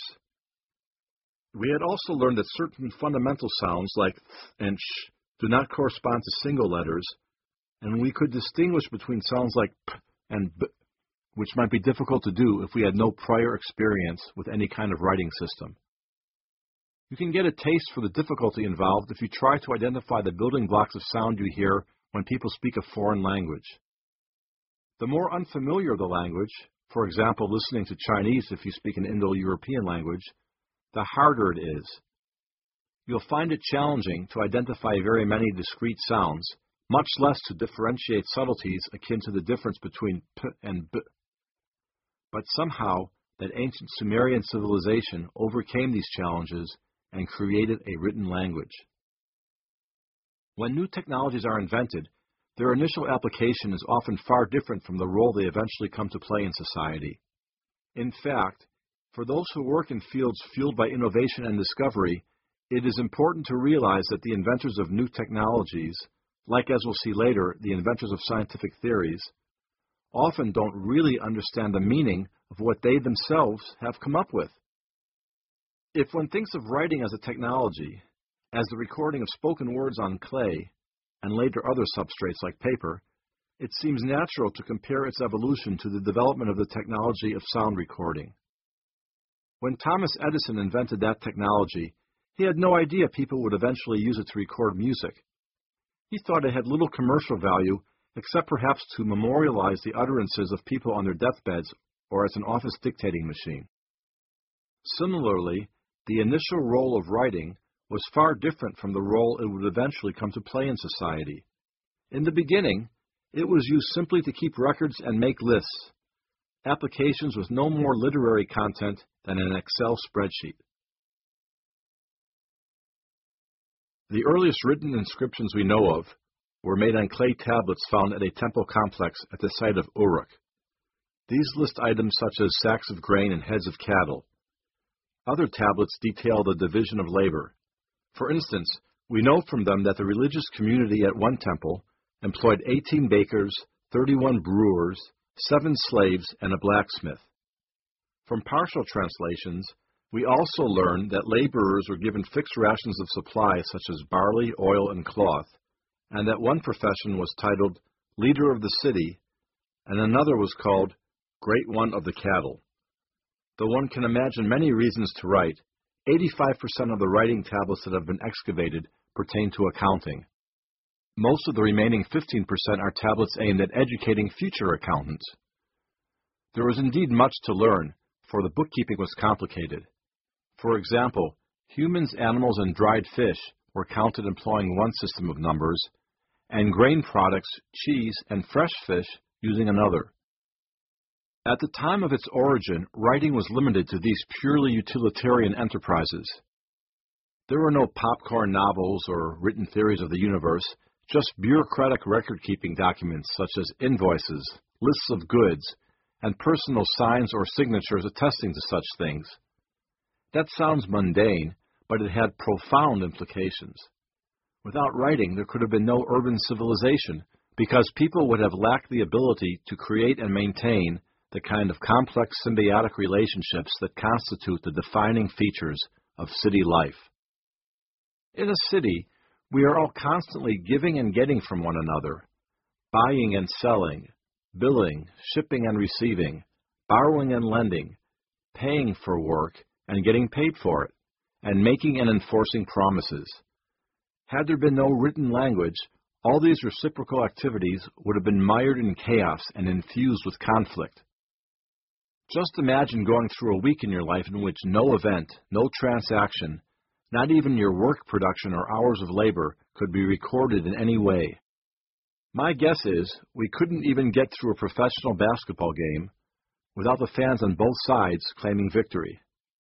We had also learned that certain fundamental sounds like th and sh do not correspond to single letters, and we could distinguish between sounds like p and b, which might be difficult to do if we had no prior experience with any kind of writing system. You can get a taste for the difficulty involved if you try to identify the building blocks of sound you hear when people speak a foreign language. The more unfamiliar the language, for example, listening to Chinese if you speak an Indo-European language, the harder it is. You'll find it challenging to identify very many discrete sounds, much less to differentiate subtleties akin to the difference between p and b. But somehow, that ancient Sumerian civilization overcame these challenges and created a written language. When new technologies are invented, their initial application is often far different from the role they eventually come to play in society. In fact, for those who work in fields fueled by innovation and discovery, it is important to realize that the inventors of new technologies, like as we'll see later, the inventors of scientific theories, often don't really understand the meaning of what they themselves have come up with. If one thinks of writing as a technology, as the recording of spoken words on clay, and later other substrates like paper, it seems natural to compare its evolution to the development of the technology of sound recording. When Thomas Edison invented that technology, he had no idea people would eventually use it to record music. He thought it had little commercial value, except perhaps to memorialize the utterances of people on their deathbeds or as an office dictating machine. Similarly, the initial role of writing was far different from the role it would eventually come to play in society. In the beginning, it was used simply to keep records and make lists, applications with no more literary content than an Excel spreadsheet. The earliest written inscriptions we know of were made on clay tablets found at a temple complex at the site of Uruk. These list items such as sacks of grain and heads of cattle. Other tablets detail the division of labor. For instance, we know from them that the religious community at one temple employed eighteen bakers, thirty-one brewers, seven slaves, and a blacksmith. From partial translations, we also learn that laborers were given fixed rations of supplies such as barley, oil, and cloth, and that one profession was titled leader of the city, and another was called great one of the cattle. Though one can imagine many reasons to write, eighty-five percent of the writing tablets that have been excavated pertain to accounting. Most of the remaining fifteen percent are tablets aimed at educating future accountants. There was indeed much to learn, for the bookkeeping was complicated. For example, humans, animals, and dried fish were counted employing one system of numbers, and grain products, cheese, and fresh fish using another. At the time of its origin, writing was limited to these purely utilitarian enterprises. There were no popcorn novels or written theories of the universe, just bureaucratic record-keeping documents such as invoices, lists of goods, and personal signs or signatures attesting to such things. That sounds mundane, but it had profound implications. Without writing, there could have been no urban civilization, because people would have lacked the ability to create and maintain the kind of complex symbiotic relationships that constitute the defining features of city life. In a city, we are all constantly giving and getting from one another, buying and selling, billing, shipping and receiving, borrowing and lending, paying for work and getting paid for it, and making and enforcing promises. Had there been no written language, all these reciprocal activities would have been mired in chaos and infused with conflict. Just imagine going through a week in your life in which no event, no transaction, not even your work production or hours of labor could be recorded in any way. My guess is we couldn't even get through a professional basketball game without the fans on both sides claiming victory.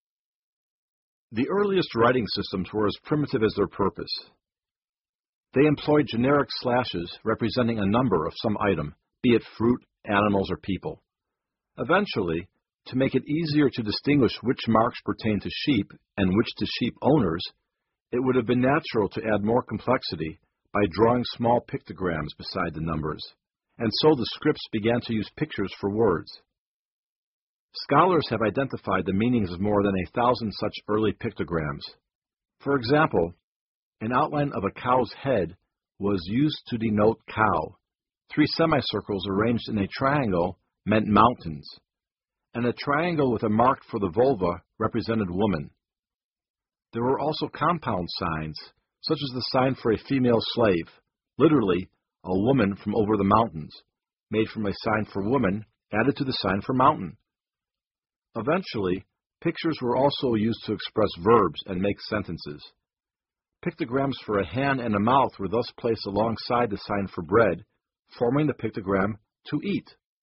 The earliest writing systems were as primitive as their purpose. They employed generic slashes representing a number of some item, be it fruit, animals, or people. Eventually, to make it easier to distinguish which marks pertain to sheep and which to sheep owners, it would have been natural to add more complexity by drawing small pictograms beside the numbers, and so the scripts began to use pictures for words. Scholars have identified the meanings of more than a thousand such early pictograms. For example, an outline of a cow's head was used to denote cow. Three semicircles arranged in a triangle meant mountains, and a triangle with a mark for the vulva represented woman. There were also compound signs, such as the sign for a female slave, literally, a woman from over the mountains, made from a sign for woman added to the sign for mountain. Eventually, pictures were also used to express verbs and make sentences. Pictograms for a hand and a mouth were thus placed alongside the sign for bread, forming the pictogram to eat.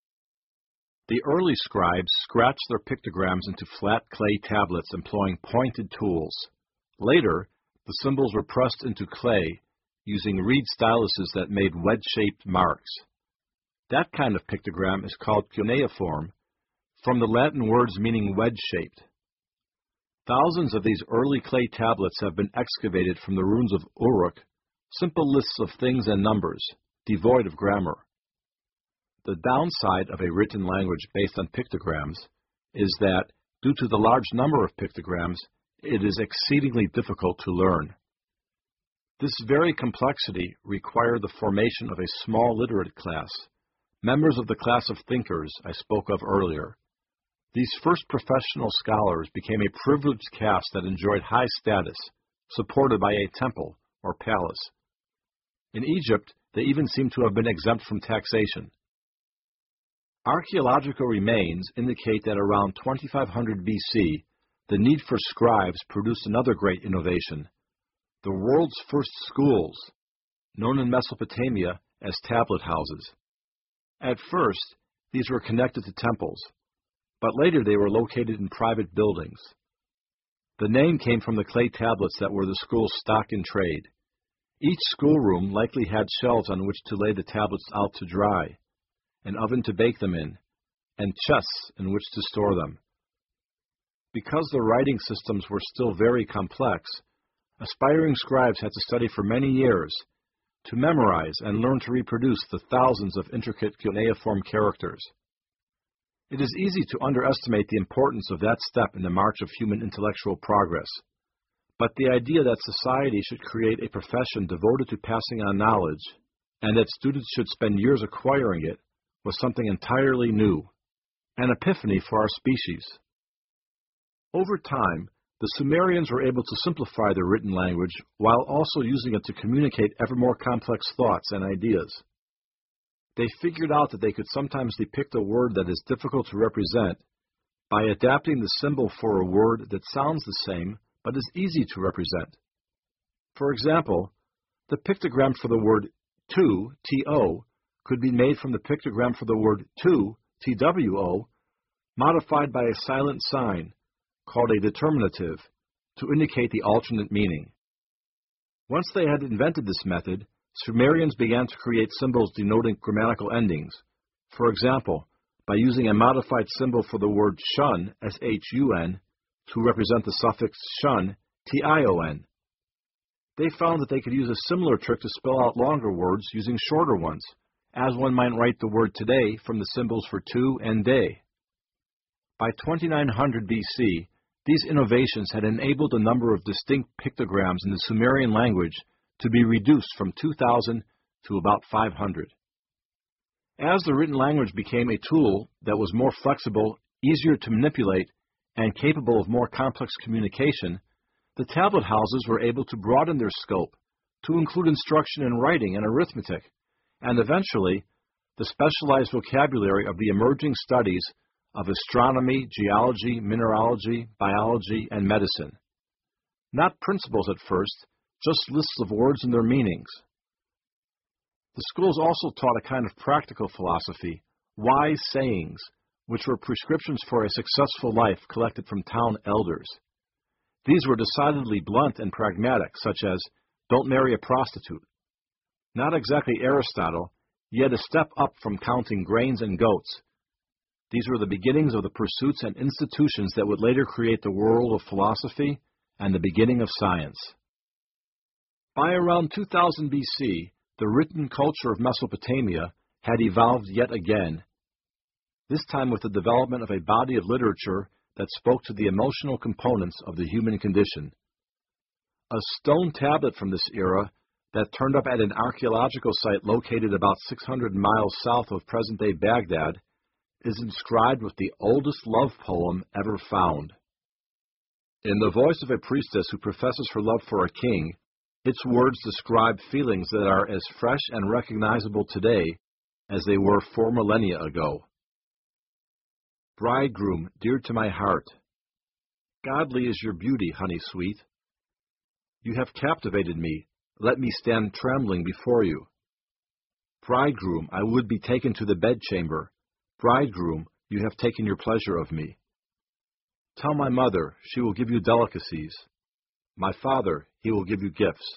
The early scribes scratched their pictograms into flat clay tablets employing pointed tools. Later, the symbols were pressed into clay using reed styluses that made wedge-shaped marks. That kind of pictogram is called cuneiform, from the Latin words meaning wedge-shaped. Thousands of these early clay tablets have been excavated from the ruins of Uruk, simple lists of things and numbers, devoid of grammar. The downside of a written language based on pictograms is that, due to the large number of pictograms, it is exceedingly difficult to learn. This very complexity required the formation of a small literate class, members of the class of thinkers I spoke of earlier. These first professional scholars became a privileged caste that enjoyed high status, supported by a temple or palace. In Egypt, they even seem to have been exempt from taxation. Archaeological remains indicate that around twenty-five hundred B C, the need for scribes produced another great innovation, the world's first schools, known in Mesopotamia as tablet houses. At first, these were connected to temples, but later they were located in private buildings. The name came from the clay tablets that were the school's stock in trade. Each schoolroom likely had shelves on which to lay the tablets out to dry, an oven to bake them in, and chests in which to store them. Because the writing systems were still very complex, aspiring scribes had to study for many years to memorize and learn to reproduce the thousands of intricate cuneiform characters. It is easy to underestimate the importance of that step in the march of human intellectual progress, but the idea that society should create a profession devoted to passing on knowledge, and that students should spend years acquiring it, was something entirely new, an epiphany for our species. Over time, the Sumerians were able to simplify their written language while also using it to communicate ever more complex thoughts and ideas. They figured out that they could sometimes depict a word that is difficult to represent by adapting the symbol for a word that sounds the same but is easy to represent. For example, the pictogram for the word to, T O, could be made from the pictogram for the word to, T W O, modified by a silent sign, called a determinative, to indicate the alternate meaning. Once they had invented this method, Sumerians began to create symbols denoting grammatical endings, for example, by using a modified symbol for the word shun, S H U N, to represent the suffix shun, T I O N. They found that they could use a similar trick to spell out longer words using shorter ones, as one might write the word today from the symbols for to and day. By twenty-nine hundred B C, these innovations had enabled a number of distinct pictograms in the Sumerian language to be reduced from two thousand to about five hundred. As the written language became a tool that was more flexible, easier to manipulate, and capable of more complex communication, the tablet houses were able to broaden their scope to include instruction in writing and arithmetic, and eventually, the specialized vocabulary of the emerging studies of astronomy, geology, mineralogy, biology, and medicine. Not principles at first, just lists of words and their meanings. The schools also taught a kind of practical philosophy, wise sayings, which were prescriptions for a successful life collected from town elders. These were decidedly blunt and pragmatic, such as, don't marry a prostitute. Not exactly Aristotle, yet a step up from counting grains and goats. These were the beginnings of the pursuits and institutions that would later create the world of philosophy and the beginning of science. By around two thousand B C, the written culture of Mesopotamia had evolved yet again, this time with the development of a body of literature that spoke to the emotional components of the human condition. A stone tablet from this era that turned up at an archaeological site located about six hundred miles south of present-day Baghdad is inscribed with the oldest love poem ever found. In the voice of a priestess who professes her love for a king, its words describe feelings that are as fresh and recognizable today as they were four millennia ago. Bridegroom, dear to my heart, godly is your beauty, honey sweet. You have captivated me, let me stand trembling before you. Bridegroom, I would be taken to the bedchamber. Bridegroom, you have taken your pleasure of me. Tell my mother, she will give you delicacies. My father, he will give you gifts.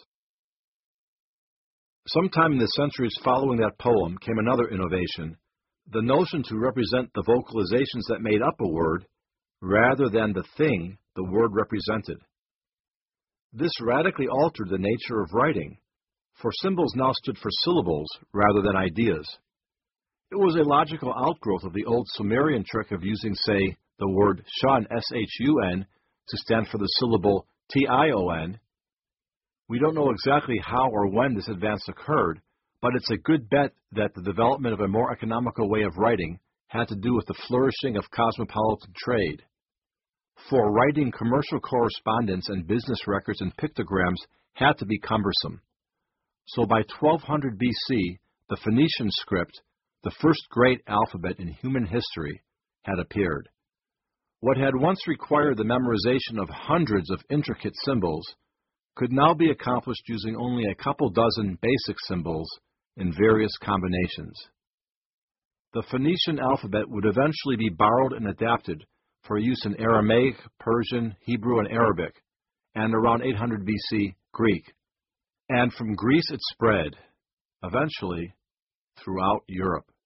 Sometime in the centuries following that poem came another innovation, the notion to represent the vocalizations that made up a word, rather than the thing the word represented. This radically altered the nature of writing, for symbols now stood for syllables rather than ideas. It was a logical outgrowth of the old Sumerian trick of using, say, the word shun, S H U N, to stand for the syllable T I O N. We don't know exactly how or when this advance occurred, but it's a good bet that the development of a more economical way of writing had to do with the flourishing of cosmopolitan trade. For writing commercial correspondence and business records and pictograms had to be cumbersome. So by twelve hundred B C, the Phoenician script, the first great alphabet in human history, had appeared. What had once required the memorization of hundreds of intricate symbols could now be accomplished using only a couple dozen basic symbols in various combinations. The Phoenician alphabet would eventually be borrowed and adapted for use in Aramaic, Persian, Hebrew, and Arabic, and around eight hundred B C, Greek. And from Greece it spread, eventually, throughout Europe.